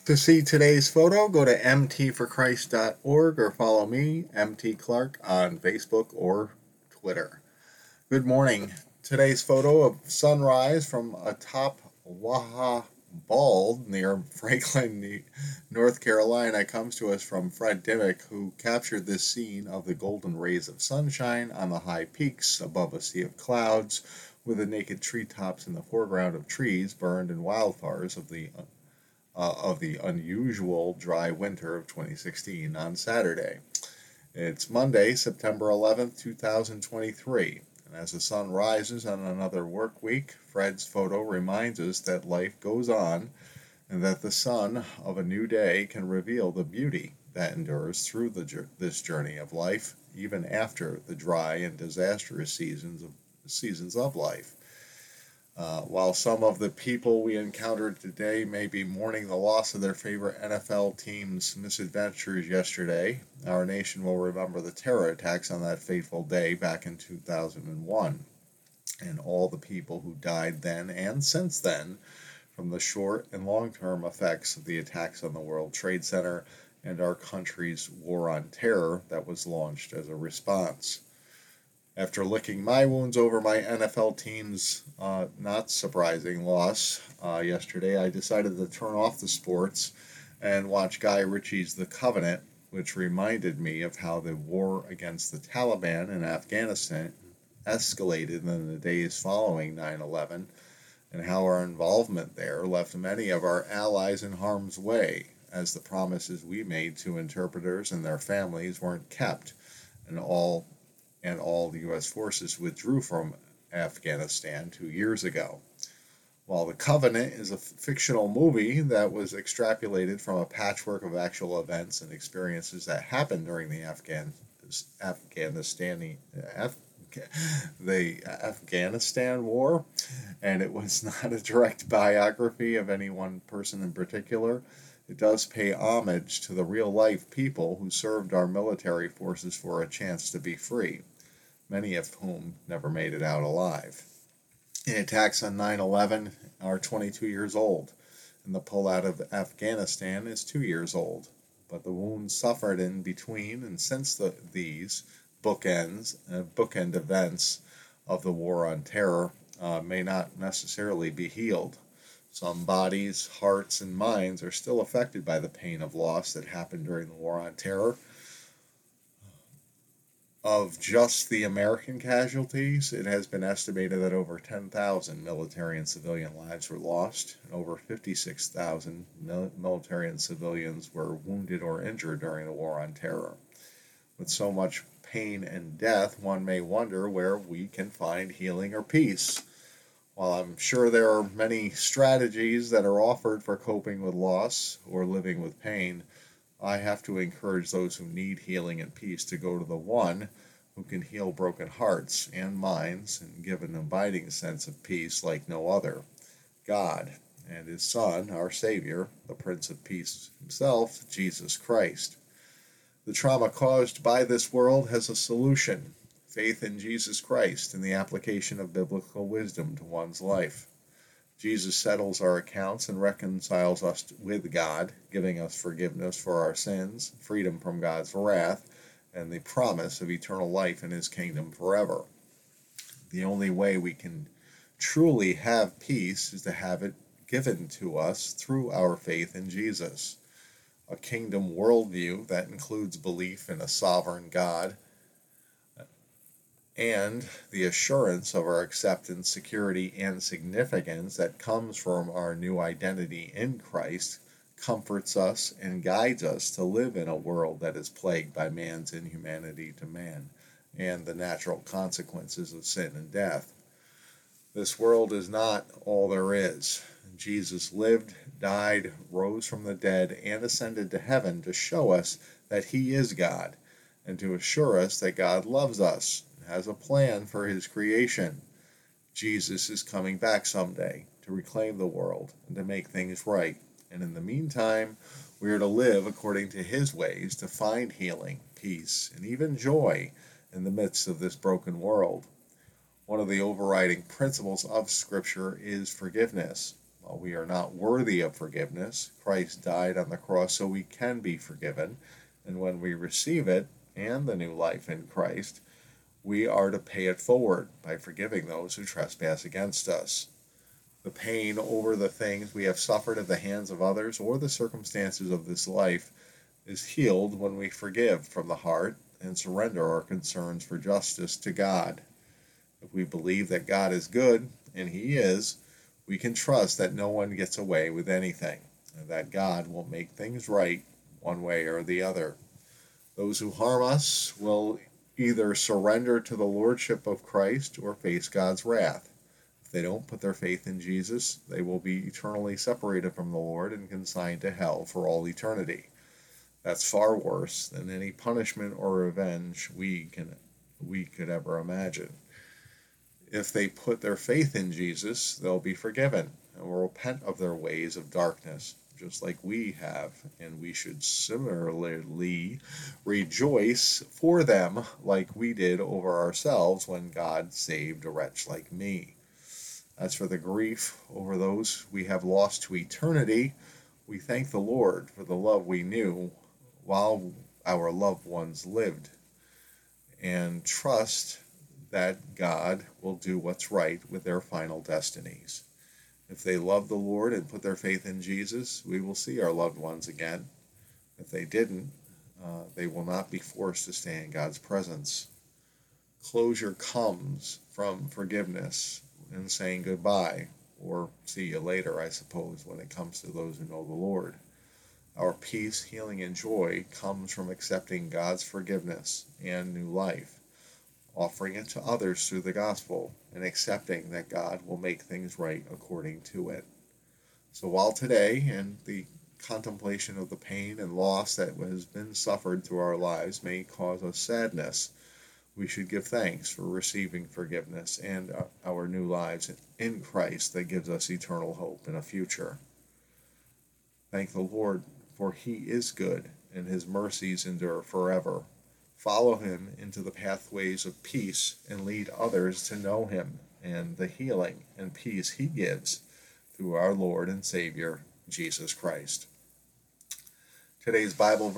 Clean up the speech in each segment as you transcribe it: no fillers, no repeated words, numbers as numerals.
To see today's photo, go to mtforchrist.org or follow me, MT Clark, on Facebook or Twitter. Good morning. Today's photo of sunrise from atop Waha Bald near Franklin, North Carolina comes to us from Fred Dimmick, who captured this scene of the golden rays of sunshine on the high peaks above a sea of clouds, with the naked treetops in the foreground of trees burned in wildfires of the unusual dry winter of 2016 on Saturday. It's Monday, September 11th, 2023, and as the sun rises on another work week, Fred's photo reminds us that life goes on and that the sun of a new day can reveal the beauty that endures through this journey of life, even after the dry and disastrous seasons of life. While some of the people we encountered today may be mourning the loss of their favorite NFL team's misadventures yesterday, our nation will remember the terror attacks on that fateful day back in 2001, and all the people who died then and since then from the short and long-term effects of the attacks on the World Trade Center and our country's war on terror that was launched as a response. After licking my wounds over my NFL team's not surprising loss yesterday, I decided to turn off the sports and watch Guy Ritchie's The Covenant, which reminded me of how the war against the Taliban in Afghanistan escalated in the days following 9/11, and how our involvement there left many of our allies in harm's way, as the promises we made to interpreters and their families weren't kept, and all the U.S. forces withdrew from Afghanistan 2 years ago. While The Covenant is a fictional movie that was extrapolated from a patchwork of actual events and experiences that happened during the Afghanistan War, and it was not a direct biography of any one person in particular, it does pay homage to the real-life people who served our military forces for a chance to be free, many of whom never made it out alive. The attacks on 9/11 are 22 years old, and the pullout of Afghanistan is 2 years old. But the wounds suffered in between and since these bookend events of the war on terror may not necessarily be healed. Some bodies, hearts, and minds are still affected by the pain of loss that happened during the war on terror. Of just the American casualties, it has been estimated that over 10,000 military and civilian lives were lost, and over 56,000 military and civilians were wounded or injured during the war on terror. With so much pain and death, one may wonder where we can find healing or peace. While I'm sure there are many strategies that are offered for coping with loss or living with pain, I have to encourage those who need healing and peace to go to the one who can heal broken hearts and minds and give an abiding sense of peace like no other, God, and His Son, our Savior, the Prince of Peace himself, Jesus Christ. The trauma caused by this world has a solution: faith in Jesus Christ and the application of biblical wisdom to one's life. Jesus settles our accounts and reconciles us with God, giving us forgiveness for our sins, freedom from God's wrath, and the promise of eternal life in His kingdom forever. The only way we can truly have peace is to have it given to us through our faith in Jesus. A kingdom worldview that includes belief in a sovereign God and the assurance of our acceptance, security, and significance that comes from our new identity in Christ comforts us and guides us to live in a world that is plagued by man's inhumanity to man and the natural consequences of sin and death. This world is not all there is. Jesus lived, died, rose from the dead, and ascended to heaven to show us that He is God and to assure us that God loves us and has a plan for His creation. Jesus is coming back someday to reclaim the world and to make things right. And in the meantime, we are to live according to His ways to find healing, peace, and even joy in the midst of this broken world. One of the overriding principles of Scripture is forgiveness. We are not worthy of forgiveness. Christ died on the cross so we can be forgiven. And when we receive it and the new life in Christ, we are to pay it forward by forgiving those who trespass against us. The pain over the things we have suffered at the hands of others or the circumstances of this life is healed when we forgive from the heart and surrender our concerns for justice to God. If we believe that God is good, and He is, we can trust that no one gets away with anything, and that God will make things right one way or the other. Those who harm us will either surrender to the lordship of Christ or face God's wrath. If they don't put their faith in Jesus, they will be eternally separated from the Lord and consigned to hell for all eternity. That's far worse than any punishment or revenge we could ever imagine. If they put their faith in Jesus, they'll be forgiven and will repent of their ways of darkness, just like we have, and we should similarly rejoice for them like we did over ourselves when God saved a wretch like me. As for the grief over those we have lost to eternity, we thank the Lord for the love we knew while our loved ones lived, and trust that God will do what's right with their final destinies. If they love the Lord and put their faith in Jesus, we will see our loved ones again. If they didn't, they will not be forced to stay in God's presence. Closure comes from forgiveness and saying goodbye, or see you later, I suppose, when it comes to those who know the Lord. Our peace, healing, and joy comes from accepting God's forgiveness and new life, offering it to others through the gospel, and accepting that God will make things right according to it. So while today and the contemplation of the pain and loss that has been suffered through our lives may cause us sadness, we should give thanks for receiving forgiveness and our new lives in Christ that gives us eternal hope and a future. Thank the Lord, for He is good, and His mercies endure forever. Follow Him into the pathways of peace and lead others to know Him and the healing and peace He gives through our Lord and Savior, Jesus Christ. Today's Bible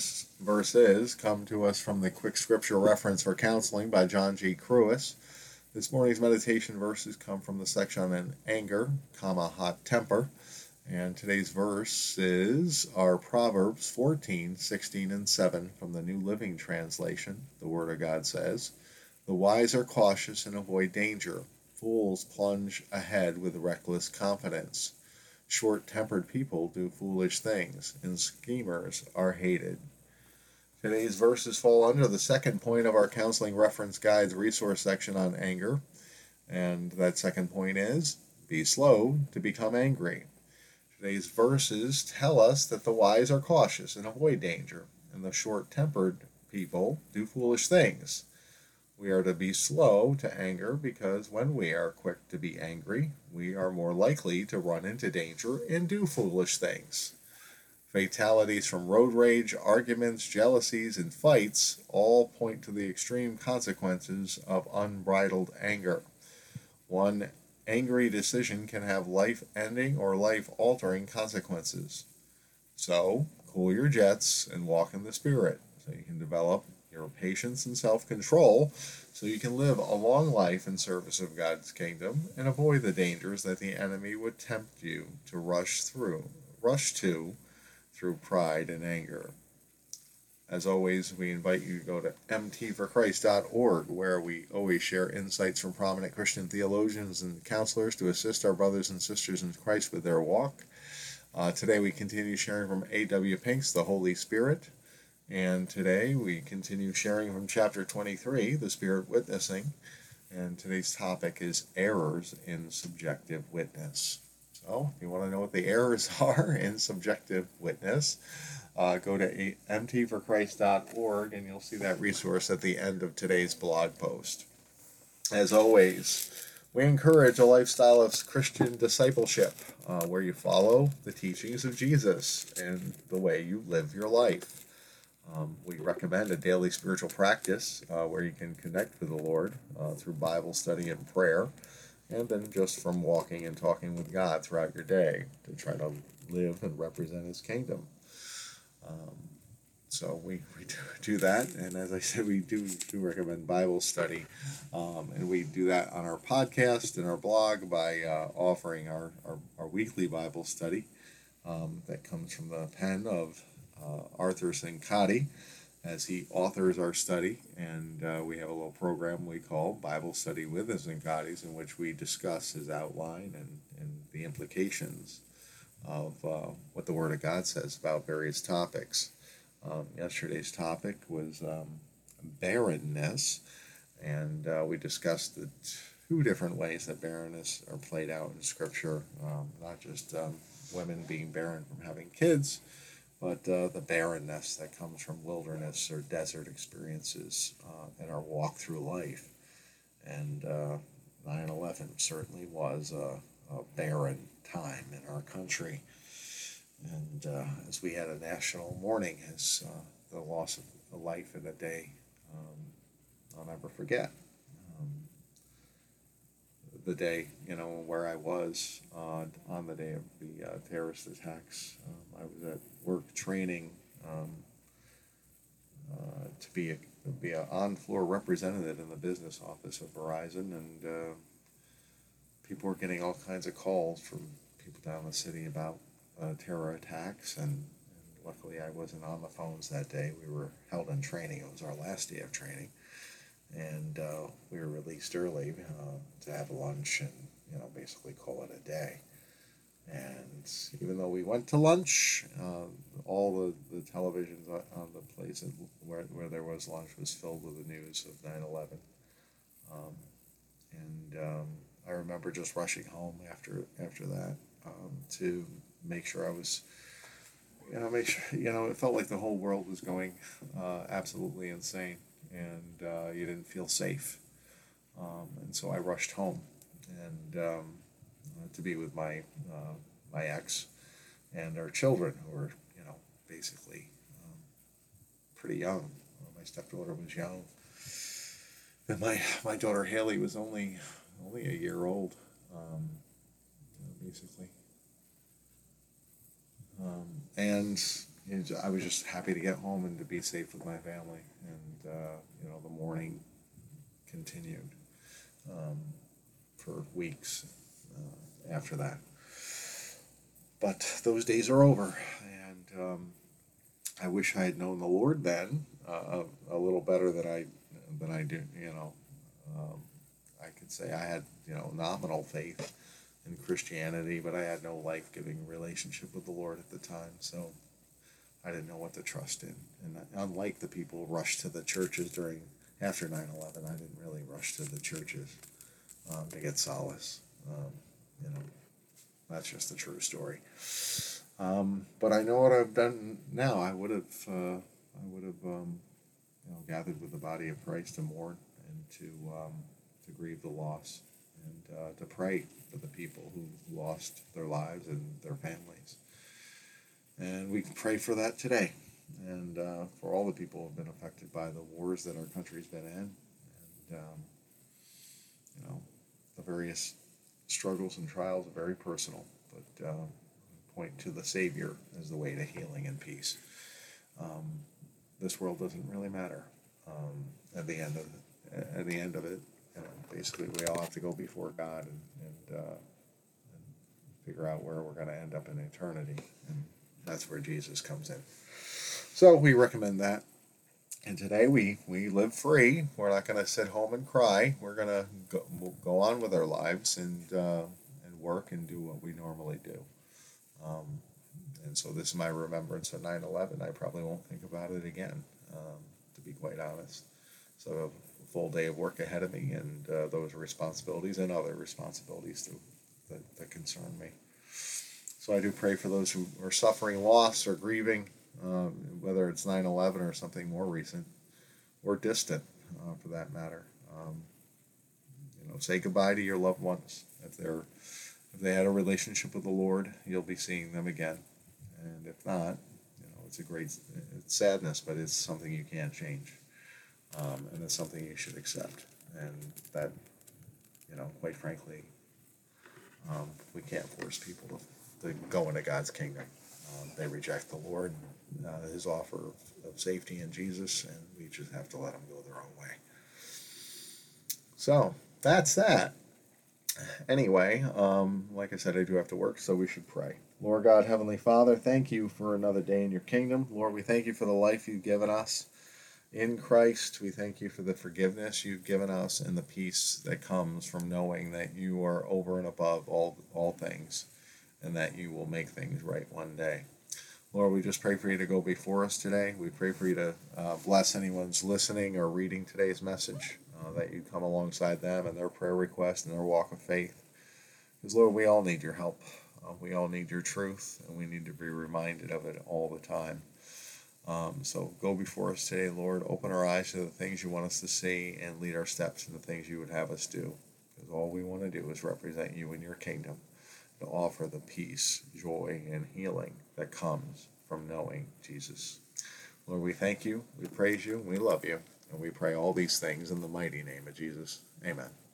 verses come to us from the Quick Scripture Reference for Counseling by John G. Crewis. This morning's meditation verses come from the section on anger, hot temper. And today's verses are Proverbs 14, 16, and 7 from the New Living Translation. The Word of God says, "The wise are cautious and avoid danger. Fools plunge ahead with reckless confidence. Short-tempered people do foolish things, and schemers are hated." Today's verses fall under the second point of our Counseling Reference Guide's resource section on anger. And that second point is, be slow to become angry. Today's verses tell us that the wise are cautious and avoid danger, and the short-tempered people do foolish things. We are to be slow to anger because when we are quick to be angry, we are more likely to run into danger and do foolish things. Fatalities from road rage, arguments, jealousies, and fights all point to the extreme consequences of unbridled anger. One angry decision can have life-ending or life-altering consequences. So, cool your jets and walk in the Spirit so you can develop your patience and self-control so you can live a long life in service of God's kingdom and avoid the dangers that the enemy would tempt you to rush to through pride and anger. As always, we invite you to go to mtforchrist.org, where we always share insights from prominent Christian theologians and counselors to assist our brothers and sisters in Christ with their walk. Today we continue sharing from A.W. Pink's The Holy Spirit, and today we continue sharing from chapter 23, The Spirit Witnessing, and today's topic is errors in subjective witness. So, if you want to know what the errors are in subjective witness, go to mtforchrist.org and you'll see that resource at the end of today's blog post. As always, we encourage a lifestyle of Christian discipleship where you follow the teachings of Jesus and the way you live your life. We recommend a daily spiritual practice where you can connect with the Lord through Bible study and prayer. and then just from walking and talking with God throughout your day to try to live and represent His kingdom. So we do that, and as I said, we do recommend Bible study, and we do that on our podcast and our blog by offering our weekly Bible study that comes from the pen of Arthur Sincati, as he authors our study, and we have a little program we call Bible Study with the Zincatis, in which we discuss his outline and the implications of what the Word of God says about various topics. Yesterday's topic was barrenness, and we discussed the two different ways that barrenness are played out in Scripture, not just women being barren from having kids, but the barrenness that comes from wilderness or desert experiences in our walk through life. And 9/11 certainly was a barren time in our country. And as we had a national mourning, as the loss of a life in a day, I'll never forget. Um, the day, where I was on the day of the terrorist attacks. I was at work training to be an on-floor representative in the business office of Verizon, and people were getting all kinds of calls from people down the city about terror attacks, and luckily I wasn't on the phones that day. We were held in training. It was our last day of training, and we were released early to have lunch and basically call it a day. And even though we went to lunch, all the televisions on the place where there was lunch was filled with the news of 9/11. Um, and I remember just rushing home after that to make sure I was, make sure, it felt like the whole world was going absolutely insane, and you didn't feel safe. And so I rushed home, and to be with my ex and our children, who were basically pretty young. My stepdaughter was young, and my daughter Haley was only a year old, basically. And I was just happy to get home and to be safe with my family, and the mourning continued for weeks after that. But those days are over, and I wish I had known the Lord then a little better than I do. I could say I had nominal faith in Christianity, but I had no life-giving relationship with the Lord at the time, so I didn't know what to trust in. And unlike the people who rushed to the churches after 9/11, I didn't really rush to the churches to get solace. That's just a true story. But I know what I've done now. I would have gathered with the body of Christ to mourn and to grieve the loss, and to pray for the people who lost their lives and their families. And we can pray for that today, and for all the people who have been affected by the wars that our country's been in, and the various struggles and trials are very personal, but point to the Savior as the way to healing and peace. This world doesn't really matter at the end of it. Basically, we all have to go before God and figure out where we're going to end up in eternity, and that's where Jesus comes in. So we recommend that. And today we live free. We're not going to sit home and cry. We're going to go on with our lives and work and do what we normally do. And so this is my remembrance of 9/11. I probably won't think about it again, to be quite honest. So I have a full day of work ahead of me, and those responsibilities and other responsibilities that concern me. So I do pray for those who are suffering loss or grieving, whether it's 9/11 or something more recent or distant, for that matter. Say goodbye to your loved ones. If they had a relationship with the Lord, you'll be seeing them again. And if not, it's sadness, but it's something you can't change. And it's something you should accept. And that, quite frankly, We can't force people to go into God's kingdom. They reject the Lord, His offer of safety in Jesus, and we just have to let them go their own way. So that's that. Anyway, like I said, I do have to work, so we should pray. Lord God, Heavenly Father, thank you for another day in your kingdom. Lord, we thank you for the life you've given us in Christ. We thank you for the forgiveness you've given us and the peace that comes from knowing that you are over and above all things and that you will make things right one day. Lord, we just pray for you to go before us today. We pray for you to bless anyone's listening or reading today's message, that you come alongside them and their prayer request and their walk of faith. Because, Lord, we all need your help. We all need your truth, and we need to be reminded of it all the time. So go before us today, Lord. Open our eyes to the things you want us to see and lead our steps in the things you would have us do. Because all we want to do is represent you in your kingdom, to offer the peace, joy, and healing that comes from knowing Jesus. Lord, we thank you, we praise you, we love you, and we pray all these things in the mighty name of Jesus. Amen.